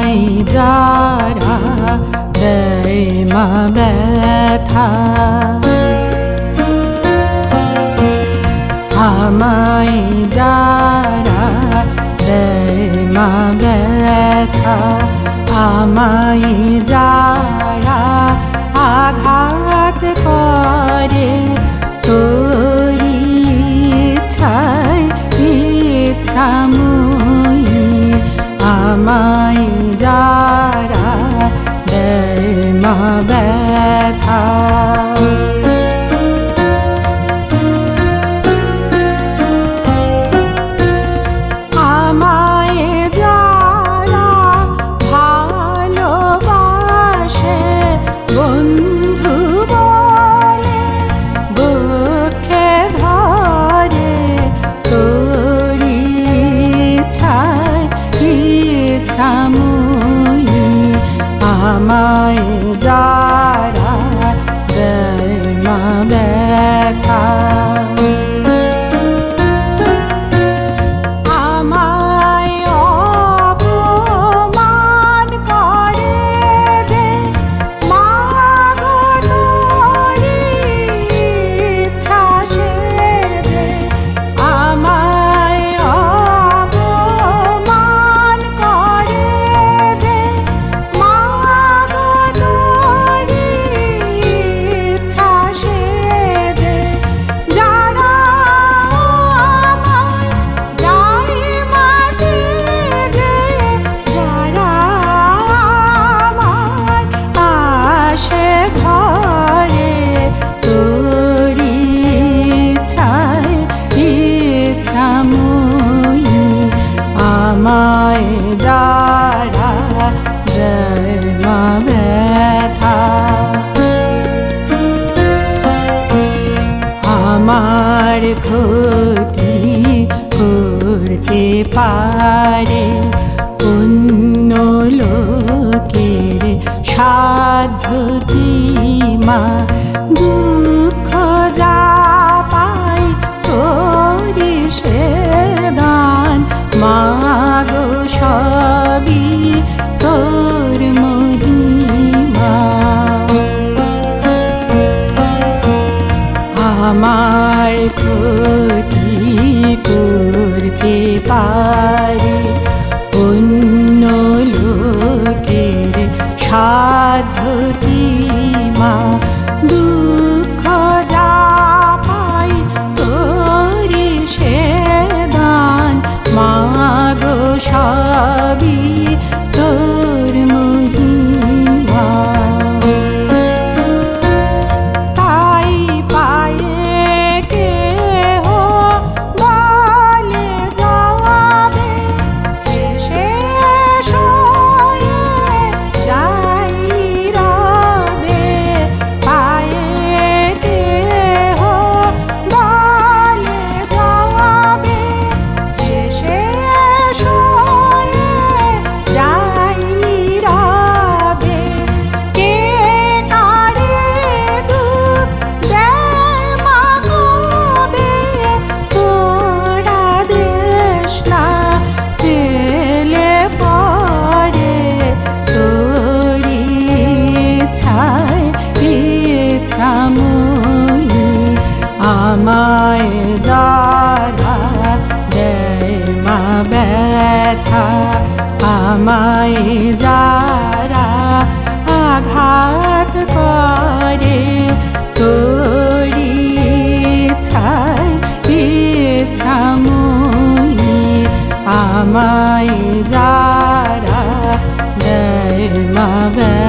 আমায় যারা দেয় মা ব্যথা, আমায় যারা দেয় মা ব্যথা, আমায় যারা আঘাত করে তোরি ইচ্ছায় ইচ্ছাময়ী, আমায় যারা দেয় মা ব্যথা। আমায় যারা ভালোবাসে বন্ধু বলে বুকে ধরে তোরি ইচ্ছায় ইচ্ছাময়ী, আমায় যারা দেয় মা ব্যথা। আমায় অপমান করে যে মা গো তোরি ইচ্ছা সে যে, আমায় অপমান করে যে মা গো তোরি ইচ্ছা সে যে, যারা আমায় যায় মাটি যে, যারা আমায় আসে ঘরে তোরি ইচ্ছায় ইচ্ছাময়ী, আমায় যারা দেয় মা ব্যথা। আমার ক্ষতি করতে পারে অন্য লোকের সাধ্য কি মা, দুঃখ যা পাই তোরি সে দান মা গো সবই তোর মহিমা। আমার ক্ষতি করতে পারে অন্য লোকের সাধ্য কি মা, দুঃখ যা পাই তোরি সে দান মা গো সবই তোর মহিমা। তাই পায়ে কেহ বলে যাবে এসে সয়ে যাই রবে, পায়ে কেহ বলে যাবে এসে সয়ে যাই রবে, কে কারে দুঃখ দেয় মা কবে, তোরা দেশ না পেলে পরে তোরি ইচ্ছায় ইচ্ছাময়ী, আমায় যারা দেয় মা ব্যথা, আমায় যারা আঘাত করে তোরি ইচ্ছায় ইচ্ছাময়ী, আমায় যারা দেয় মা ব্যথা।